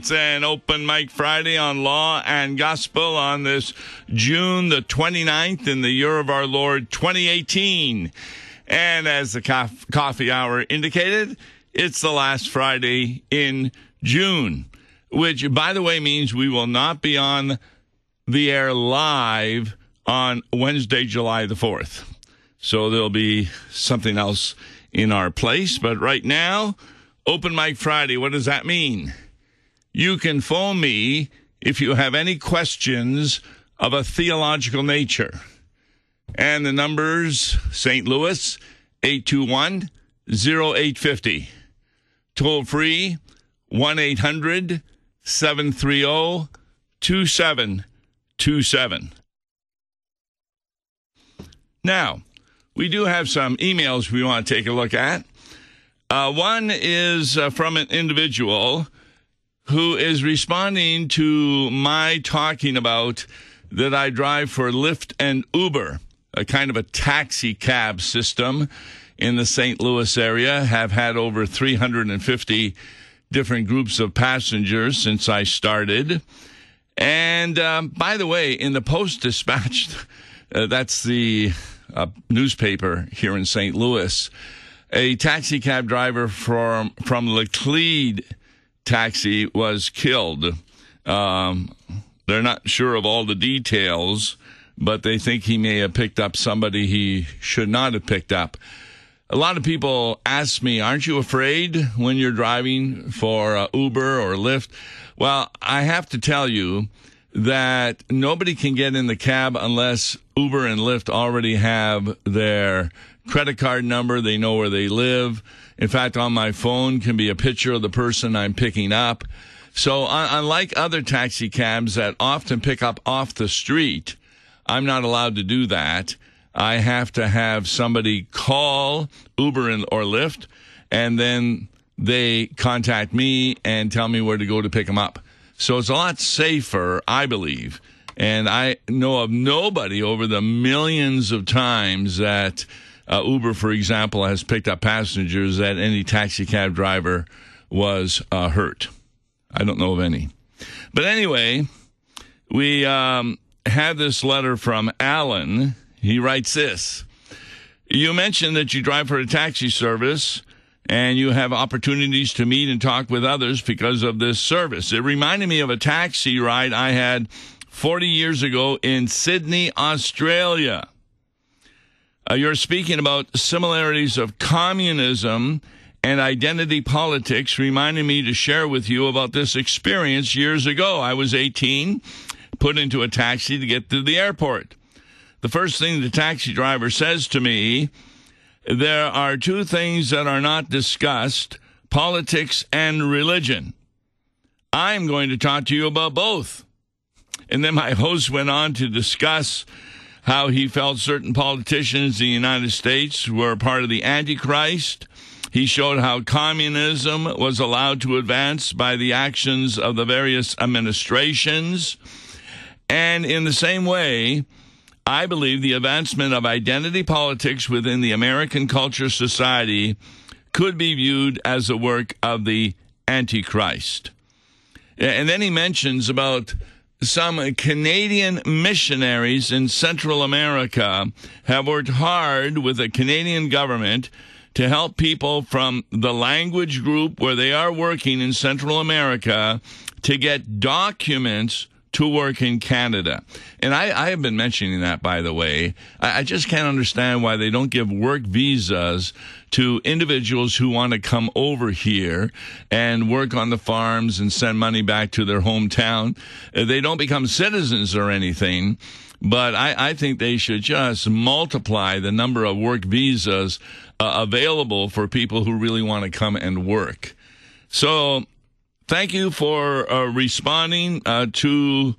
It's an open mic Friday on Law and Gospel on this June the 29th in the year of our Lord 2018. And as the coffee hour indicated, it's the last Friday in June, which, by the way, means we will not be on the air live on Wednesday, July the 4th. So there'll be something else in our place. But right now, Open Mic Friday, what does that mean? You can phone me if you have any questions of a theological nature. And the number's St. Louis, 821-0850. Toll free, 1-800-730-2727. Now, we do have some emails we want to take a look at. One is from an individual who is responding to my talking about that I drive for Lyft and Uber, a kind of a taxi cab system in the St. Louis area. Have had over 350 different groups of passengers since I started. And by the way, in the Post-Dispatch, that's the newspaper here in St. Louis, a taxi cab driver from Laclede Taxi was killed. They're not sure of all the details, but they think he may have picked up somebody he should not have picked up. A lot of people ask me, aren't you afraid when you're driving for Uber or Lyft? Well, I have to tell you that nobody can get in the cab unless Uber and Lyft already have their credit card number. They know where they live. In fact, on my phone can be a picture of the person I'm picking up. So unlike other taxi cabs that often pick up off the street, I'm not allowed to do that. I have to have somebody call Uber or Lyft, and then they contact me and tell me where to go to pick them up. So it's a lot safer, I believe. And I know of nobody over the millions of times that Uber, for example, has picked up passengers that any taxi cab driver was hurt. I don't know of any. But anyway, we had this letter from Alan. He writes this. You mentioned that you drive for a taxi service and you have opportunities to meet and talk with others because of this service. It reminded me of a taxi ride I had 40 years ago in Sydney, Australia. You're speaking about similarities of communism and identity politics, reminding me to share with you about this experience years ago. I was 18, put into a taxi to get to the airport. The first thing the taxi driver says to me, there are two things that are not discussed, politics and religion. I'm going to talk to you about both. And then my host went on to discuss how he felt certain politicians in the United States were part of the Antichrist. He showed how communism was allowed to advance by the actions of the various administrations. And in the same way, I believe the advancement of identity politics within the American culture society could be viewed as the work of the Antichrist. And then he mentions about some Canadian missionaries in Central America have worked hard with the Canadian government to help people from the language group where they are working in Central America to get documents to work in Canada. And I have been mentioning that, by the way. I just can't understand why they don't give work visas to individuals who want to come over here and work on the farms and send money back to their hometown. They don't become citizens or anything, but I think they should just multiply the number of work visas available for people who really want to come and work. So thank you for responding to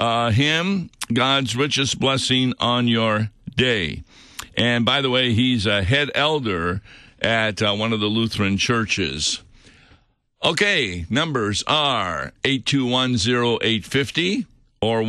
him. God's richest blessing on your day. And by the way, he's a head elder at one of the Lutheran churches. Okay, numbers are 8210850 or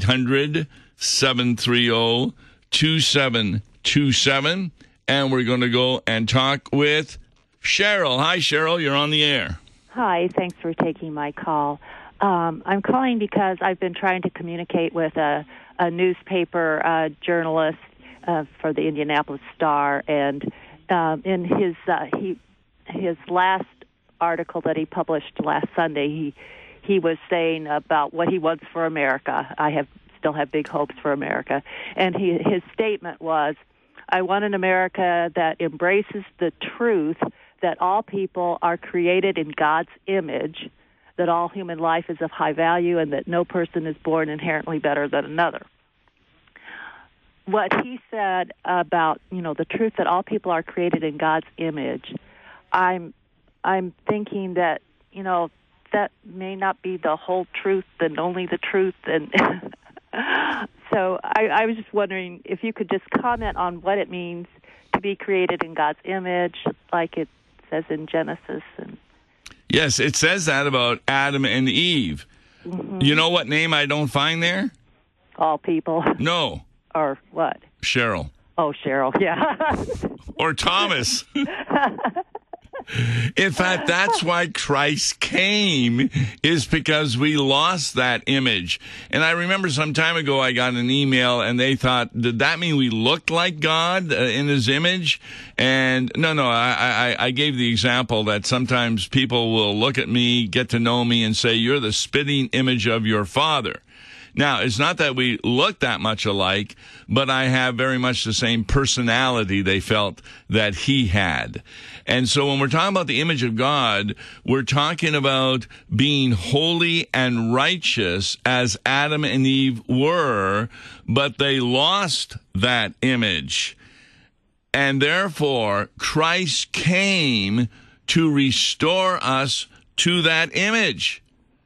1-800-730-2727. And we're going to go and talk with Cheryl. Hi, Cheryl. You're on the air. Hi. Thanks for taking my call. I'm calling because I've been trying to communicate with a newspaper journalist for the Indianapolis Star, and in his last article that he published last Sunday, he was saying about what he wants for America. Still have big hopes for America, and his statement was, "I want an America that embraces the truth that all people are created in God's image, that all human life is of high value, and that no person is born inherently better than another." What he said about, the truth that all people are created in God's image, I'm thinking that, that may not be the whole truth and only the truth. And so I was just wondering if you could just comment on what it means to be created in God's image, like it says in Genesis. Yes, it says that about Adam and Eve. Mm-hmm. You know what name I don't find there? All people. No. Or what? Cheryl. Oh, Cheryl, yeah. Or Thomas. In fact, that's why Christ came, is because we lost that image. And I remember some time ago I got an email and they thought, did that mean we looked like God in his image? And no, I gave the example that sometimes people will look at me, get to know me, and say, you're the spitting image of your father. Now, it's not that we look that much alike, but I have very much the same personality they felt that he had. And so when we're talking about the image of God, we're talking about being holy and righteous as Adam and Eve were, but they lost that image. And therefore, Christ came to restore us to that image.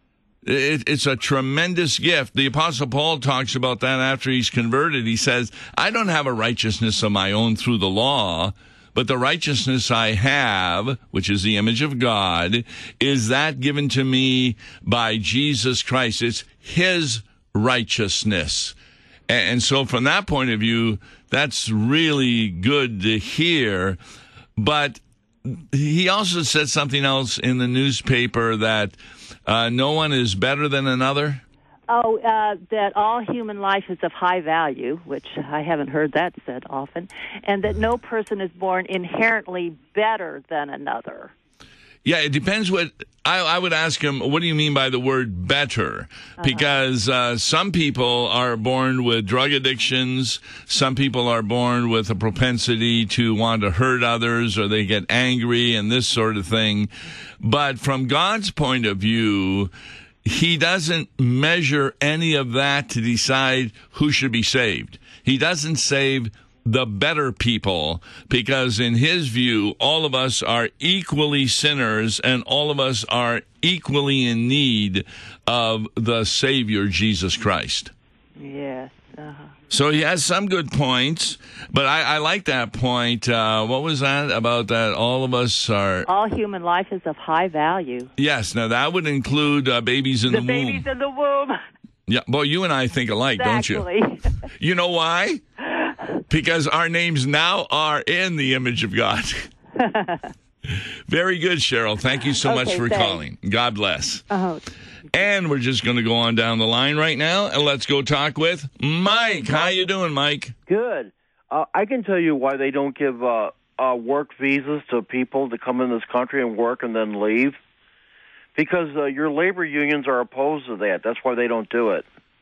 It's a tremendous gift. The Apostle Paul talks about that after he's converted. He says, I don't have a righteousness of my own through the law, but the righteousness I have, which is the image of God, is that given to me by Jesus Christ. It's his righteousness. And so from that point of view, that's really good to hear. But he also said something else in the newspaper that no one is better than another? Oh, that all human life is of high value, which I haven't heard that said often, and that no person is born inherently better than another. Yeah, it depends what... I would ask him, what do you mean by the word better? Because some people are born with drug addictions. Some people are born with a propensity to want to hurt others, or they get angry and this sort of thing. But from God's point of view, he doesn't measure any of that to decide who should be saved. He doesn't save the better people, because in his view, all of us are equally sinners and all of us are equally in need of the Savior, Jesus Christ. Yes. So he has some good points, but I like that point. What was that about that all of us are... All human life is of high value. Yes. Now, that would include babies in the womb. The babies in the womb. Yeah. Boy, you and I think alike, exactly. Don't you? You know why? Because our names now are in the image of God. Very good, Cheryl. Thank you so much for calling. God bless. And we're just going to go on down the line right now, and let's go talk with Mike. How you doing, Mike? Good. I can tell you why they don't give work visas to people to come in this country and work and then leave. Because your labor unions are opposed to that. That's why they don't do it.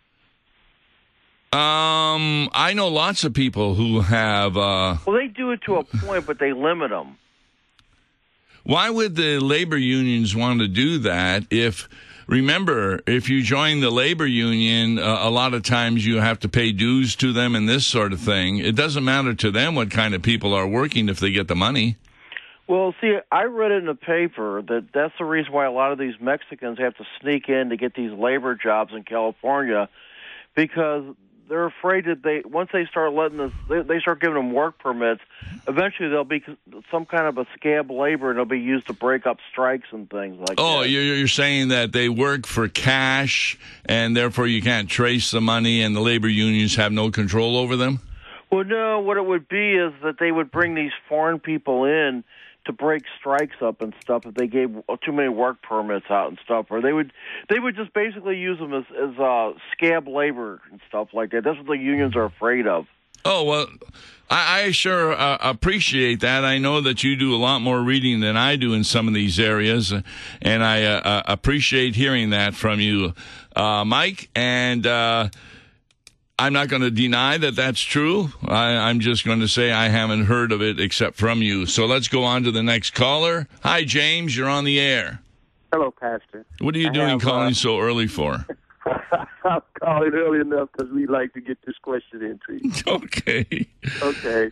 I know lots of people who have... Well, they do it to a point, but they limit them. Why would the labor unions want to do that if... Remember, if you join the labor union, a lot of times you have to pay dues to them and this sort of thing. It doesn't matter to them what kind of people are working if they get the money. Well, see, I read it in the paper that that's the reason why a lot of these Mexicans have to sneak in to get these labor jobs in California, because they're afraid that once they start they start giving them work permits, eventually there'll be some kind of a scab labor and it'll be used to break up strikes and things like that. Oh, you're saying that they work for cash and therefore you can't trace the money and the labor unions have no control over them? Well, no, what it would be is that they would bring these foreign people in to break strikes up and stuff if they gave too many work permits out and stuff, or they would just basically use them as scab labor and stuff like that. That's what the unions are afraid of. Oh, well, I sure appreciate that. I know that you do a lot more reading than I do in some of these areas, and I appreciate hearing that from you, Mike. And I'm not going to deny that that's true. I'm just going to say I haven't heard of it except from you. So let's go on to the next caller. Hi, James. You're on the air. Hello, Pastor. What are you doing calling so early for? I'm calling early enough because we like to get this question into you. Okay. Okay.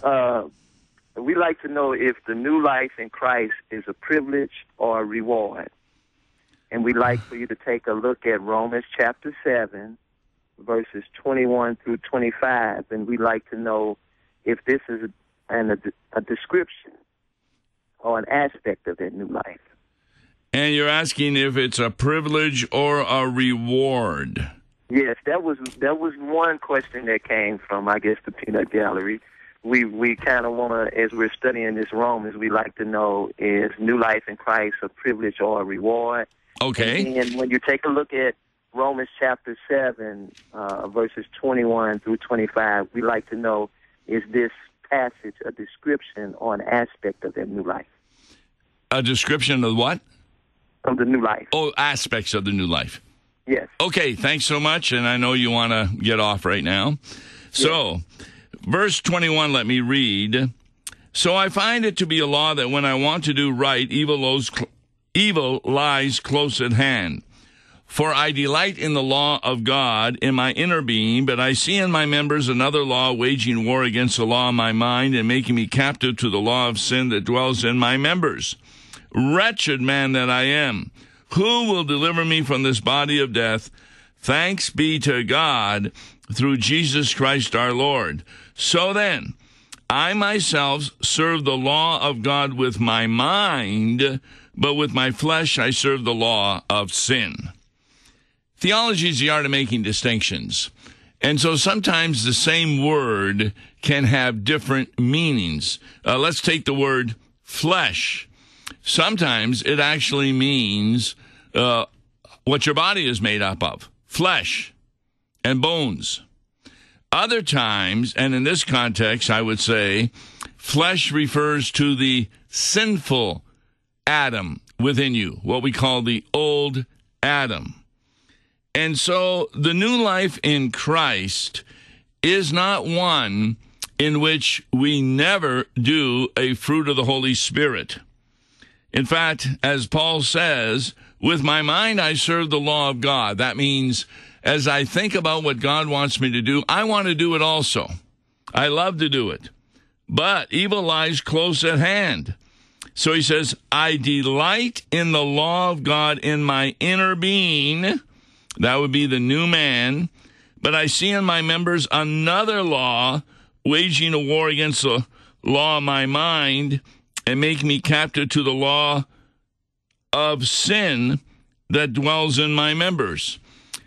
We like to know if the new life in Christ is a privilege or a reward. And we'd like for you to take a look at Romans chapter 7, verses 21 through 25. And we'd like to know if this is a description or an aspect of that new life. And you're asking if it's a privilege or a reward. Yes, that was one question that came from, I guess, the Peanut Gallery. We kind of want to, as we're studying this Romans, we like to know, is new life in Christ a privilege or a reward? Okay. And when you take a look at Romans chapter 7, verses 21 through 25, we like to know, is this passage a description or an aspect of that new life? A description of what? Of the new life. Oh, aspects of the new life. Yes. Okay, thanks so much, and I know you want to get off right now. So, verse 21, let me read. So I find it to be a law that when I want to do right, evil lies close at hand. For I delight in the law of God in my inner being, but I see in my members another law waging war against the law of my mind and making me captive to the law of sin that dwells in my members. Wretched man that I am, who will deliver me from this body of death? Thanks be to God through Jesus Christ our Lord. So then, I myself serve the law of God with my mind, but with my flesh I serve the law of sin. Theology is the art of making distinctions. And so sometimes the same word can have different meanings. Let's take the word flesh. Sometimes it actually means what your body is made up of, flesh and bones. Other times, and in this context, I would say, flesh refers to the sinful Adam within you, what we call the old Adam. And so the new life in Christ is not one in which we never do a fruit of the Holy Spirit. In fact, as Paul says, with my mind I serve the law of God. That means as I think about what God wants me to do, I want to do it also. I love to do it. But evil lies close at hand. So he says, I delight in the law of God in my inner being. That would be the new man. But I see in my members another law waging a war against the law of my mind and make me captive to the law of sin that dwells in my members.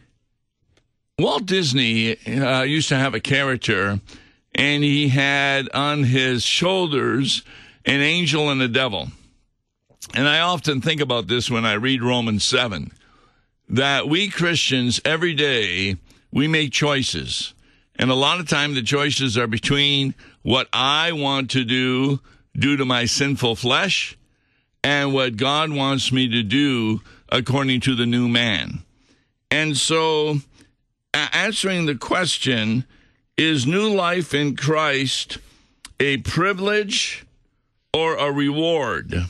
Walt Disney used to have a character, and he had on his shoulders an angel and a devil. And I often think about this when I read Romans 7, that we Christians, every day, we make choices. And a lot of time the choices are between what I want to do due to my sinful flesh and what God wants me to do according to the new man. And so, answering the question, is new life in Christ a privilege or a reward?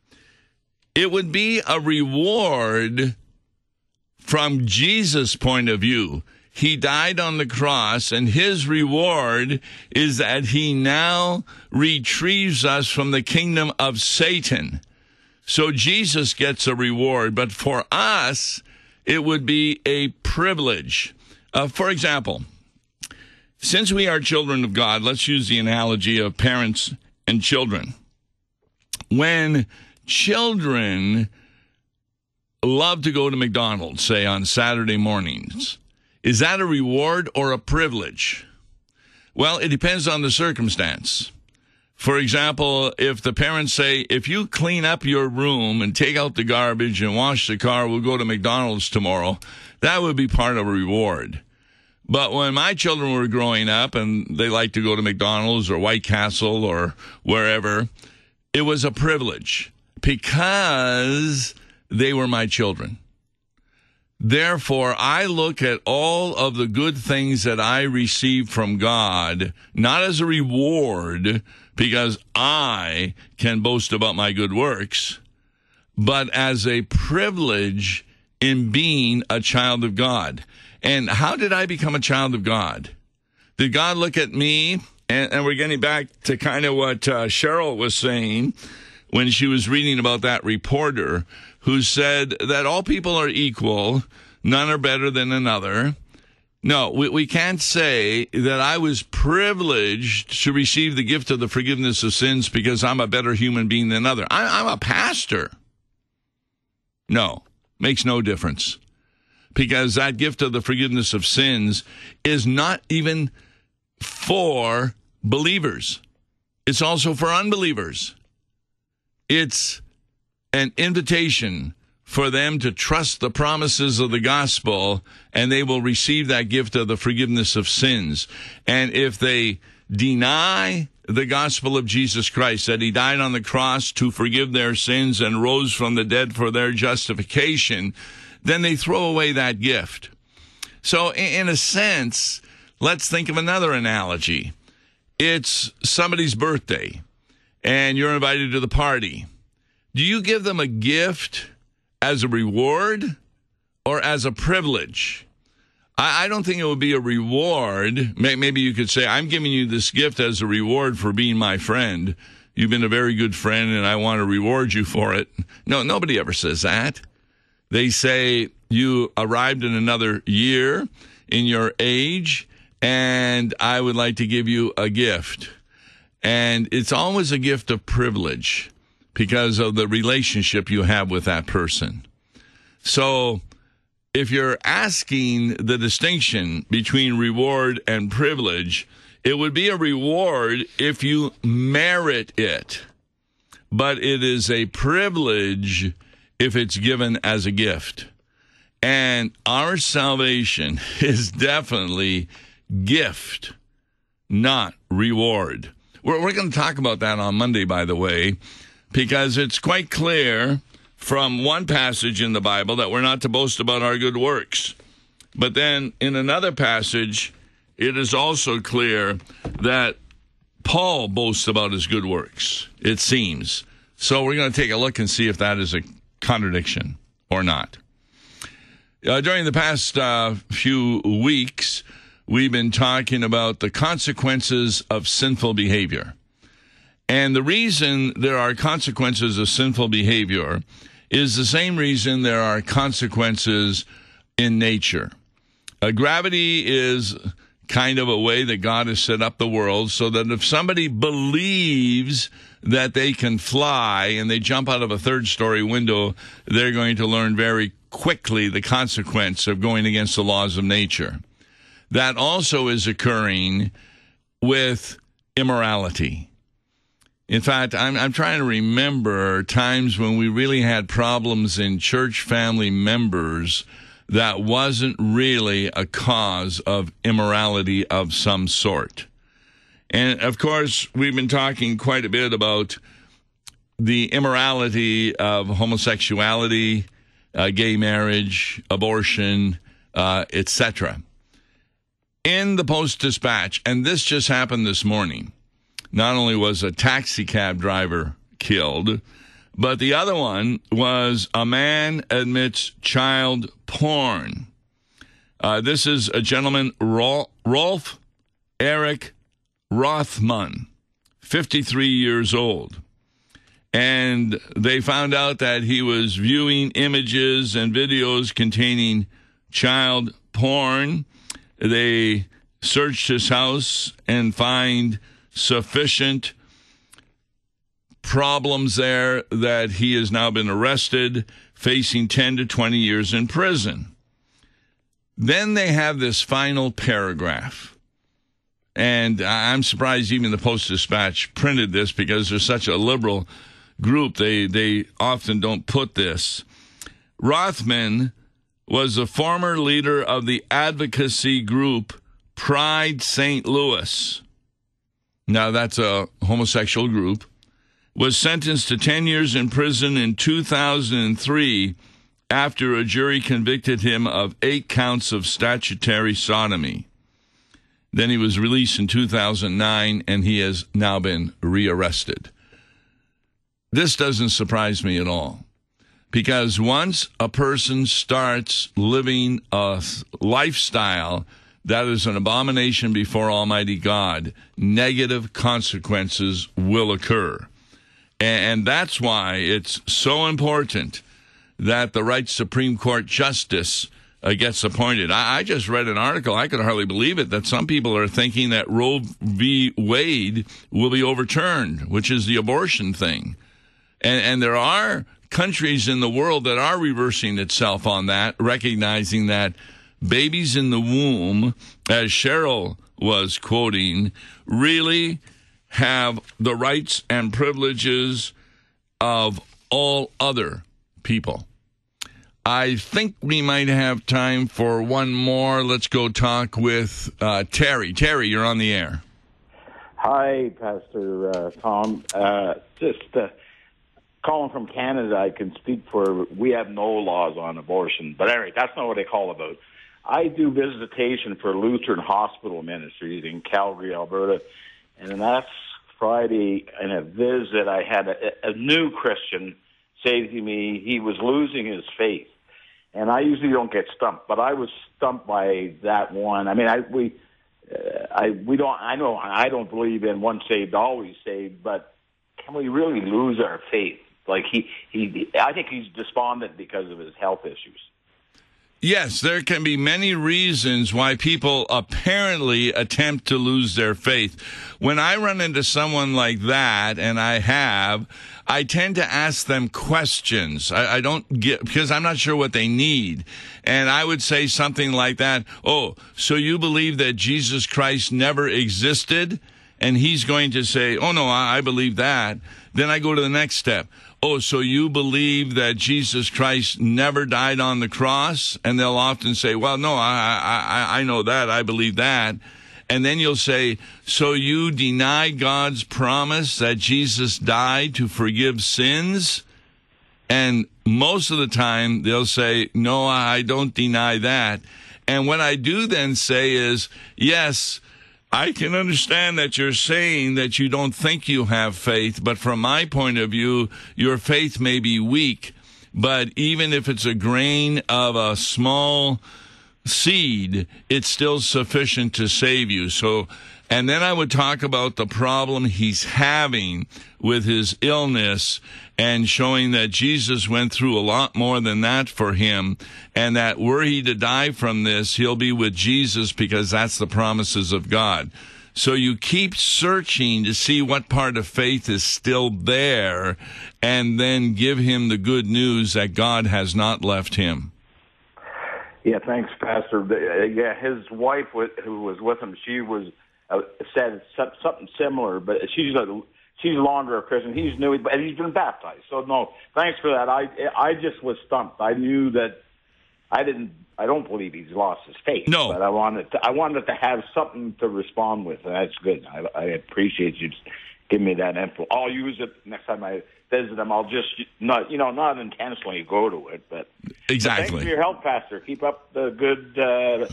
It would be a reward from Jesus' point of view. He died on the cross, and his reward is that he now retrieves us from the kingdom of Satan. So Jesus gets a reward, but for us, it would be a privilege. For example, since we are children of God, let's use the analogy of parents and children. When children love to go to McDonald's, say on Saturday mornings, is that a reward or a privilege? Well, it depends on the circumstance. For example, if the parents say, if you clean up your room and take out the garbage and wash the car, we'll go to McDonald's tomorrow, that would be part of a reward. But when my children were growing up and they liked to go to McDonald's or White Castle or wherever, it was a privilege because they were my children. Therefore, I look at all of the good things that I receive from God, not as a reward because I can boast about my good works, but as a privilege in being a child of God. And how did I become a child of God? Did God look at me? And we're getting back to kind of what Cheryl was saying when she was reading about that reporter who said that all people are equal, none are better than another. No, we can't say that I was privileged to receive the gift of the forgiveness of sins because I'm a better human being than another. I'm a pastor. No, makes no difference. Because that gift of the forgiveness of sins is not even for believers. It's also for unbelievers. It's an invitation for them to trust the promises of the gospel, and they will receive that gift of the forgiveness of sins. And if they deny the gospel of Jesus Christ, that he died on the cross to forgive their sins and rose from the dead for their justification, then they throw away that gift. So in a sense, let's think of another analogy. It's somebody's birthday, and you're invited to the party. Do you give them a gift as a reward or as a privilege? I don't think it would be a reward. Maybe you could say, I'm giving you this gift as a reward for being my friend. You've been a very good friend, and I want to reward you for it. No, nobody ever says that. They say, you arrived in another year in your age, and I would like to give you a gift. And it's always a gift of privilege because of the relationship you have with that person. So if you're asking the distinction between reward and privilege, it would be a reward if you merit it. But it is a privilege if it's given as a gift. And our salvation is definitely gift, not reward. We're going to talk about that on Monday, by the way, because it's quite clear from one passage in the Bible that we're not to boast about our good works. But then in another passage, it is also clear that Paul boasts about his good works, it seems. So we're going to take a look and see if that is a contradiction or not. During the past few weeks, we've been talking about the consequences of sinful behavior. And the reason there are consequences of sinful behavior is the same reason there are consequences in nature. Gravity is kind of a way that God has set up the world so that if somebody believes that they can fly and they jump out of a third-story window, they're going to learn very quickly the consequence of going against the laws of nature. That also is occurring with immorality. In fact, I'm trying to remember times when we really had problems in church family members that wasn't really a cause of immorality of some sort. And, of course, we've been talking quite a bit about the immorality of homosexuality, gay marriage, abortion, etc. In the Post-Dispatch, and this just happened this morning, not only was a taxi cab driver killed, but the other one was a man admits child porn. This is a gentleman, Rolf Eric Rothman, 53 years old. And they found out that he was viewing images and videos containing child porn. They searched his house and find sufficient problems there that he has now been arrested, facing 10 to 20 years in prison. Then they have this final paragraph. And I'm surprised even the Post-Dispatch printed this because they're such a liberal group. They often don't put this. Rothman was a former leader of the advocacy group Pride St. Louis. Now, that's a homosexual group. Was sentenced to 10 years in prison in 2003 after a jury convicted him of 8 counts of statutory sodomy. Then he was released in 2009, and he has now been rearrested. This doesn't surprise me at all, because once a person starts living a lifestyle that is an abomination before Almighty God, negative consequences will occur. And that's why it's so important that the right Supreme Court justice gets appointed. I just read an article, I could hardly believe it, that some people are thinking that Roe v. Wade will be overturned, which is the abortion thing. And there are countries in the world that are reversing itself on that, recognizing that babies in the womb, as Cheryl was quoting, really have the rights and privileges of all other people. I think we might have time for one more. Let's go talk with Terry. Terry, you're on the air. Hi, Pastor Tom. Just calling from Canada, I can speak for, we have no laws on abortion. But anyway, that's not what they call about. I do visitation for Lutheran Hospital Ministries in Calgary, Alberta. And last Friday, in a visit, I had a new Christian say to me he was losing his faith. And I usually don't get stumped, but I was stumped by that one. I mean, I don't believe in once saved, always saved, but can we really lose our faith? Like I think he's despondent because of his health issues. Yes, there can be many reasons why people apparently attempt to lose their faith. When I run into someone like that, and I tend to ask them questions. I don't get, because I'm not sure what they need. And I would say something like that, oh, so you believe that Jesus Christ never existed? And he's going to say, oh, no, I believe that. Then I go to the next step. Oh, so you believe that Jesus Christ never died on the cross? And they'll often say, well, no, I know that. I believe that. And then you'll say, so you deny God's promise that Jesus died to forgive sins? And most of the time they'll say, no, I don't deny that. And what I do then say is, yes, I can understand that you're saying that you don't think you have faith, but from my point of view, your faith may be weak. But even if it's a grain of a small seed, it's still sufficient to save you. So, and then I would talk about the problem he's having with his illness and showing that Jesus went through a lot more than that for him, and that were he to die from this, he'll be with Jesus because that's the promises of God. So you keep searching to see what part of faith is still there, and then give him the good news that God has not left him. Yeah, thanks, Pastor. Yeah, his wife, who was with him, she was said something similar, but she's longer a Christian. He's new, but he's been baptized. So no, thanks for that. I just was stumped. I knew that I don't believe he's lost his faith. No, but I wanted to have something to respond with, and that's good. I appreciate you giving me that info. I'll use it next time I visit him. I'll just not intentionally go to it, but exactly. Thanks for your help, Pastor. Keep up the good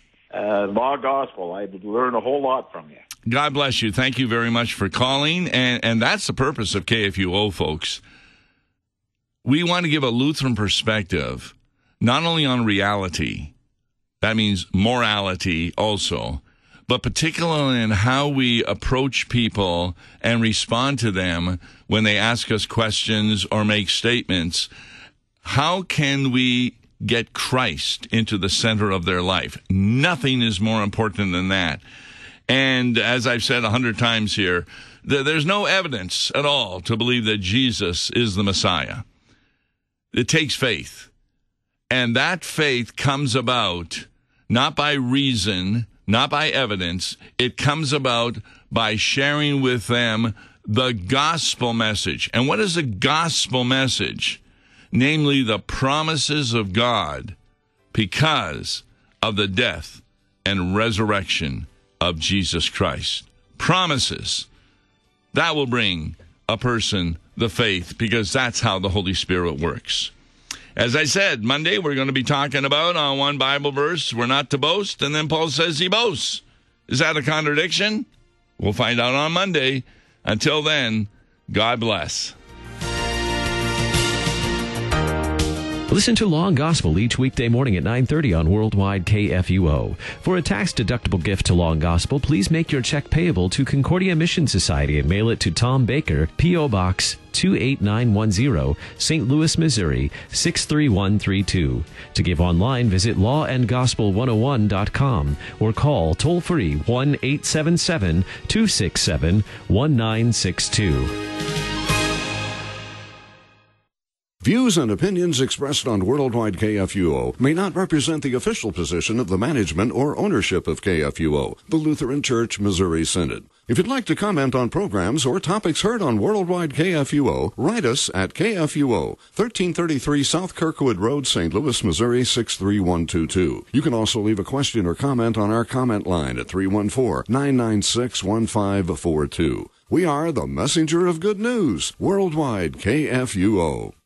law gospel. I learned a whole lot from you. God bless you. Thank you very much for calling. And that's the purpose of KFUO, folks. We want to give a Lutheran perspective, not only on reality, that means morality also, but particularly in how we approach people and respond to them when they ask us questions or make statements. How can we get Christ into the center of their life? Nothing is more important than that. And as I've said 100 times here, there's no evidence at all to believe that Jesus is the Messiah. It takes faith. And that faith comes about not by reason, not by evidence. It comes about by sharing with them the gospel message. And what is the gospel message? Namely, the promises of God because of the death and resurrection of Jesus Christ. Promises. That will bring a person the faith, because that's how the Holy Spirit works. As I said, Monday we're going to be talking about on one Bible verse, we're not to boast, and then Paul says he boasts. Is that a contradiction? We'll find out on Monday. Until then, God bless. Listen to Law and Gospel each weekday morning at 9:30 on Worldwide KFUO. For a tax-deductible gift to Law and Gospel, please make your check payable to Concordia Mission Society and mail it to Tom Baker, P.O. Box 28910, St. Louis, Missouri 63132. To give online, visit lawandgospel101.com or call toll-free 1-877-267-1962. Views and opinions expressed on Worldwide KFUO may not represent the official position of the management or ownership of KFUO, the Lutheran Church Missouri Synod. If you'd like to comment on programs or topics heard on Worldwide KFUO, write us at KFUO, 1333 South Kirkwood Road, St. Louis, Missouri 63122. You can also leave a question or comment on our comment line at 314-996-1542. We are the messenger of good news, Worldwide KFUO.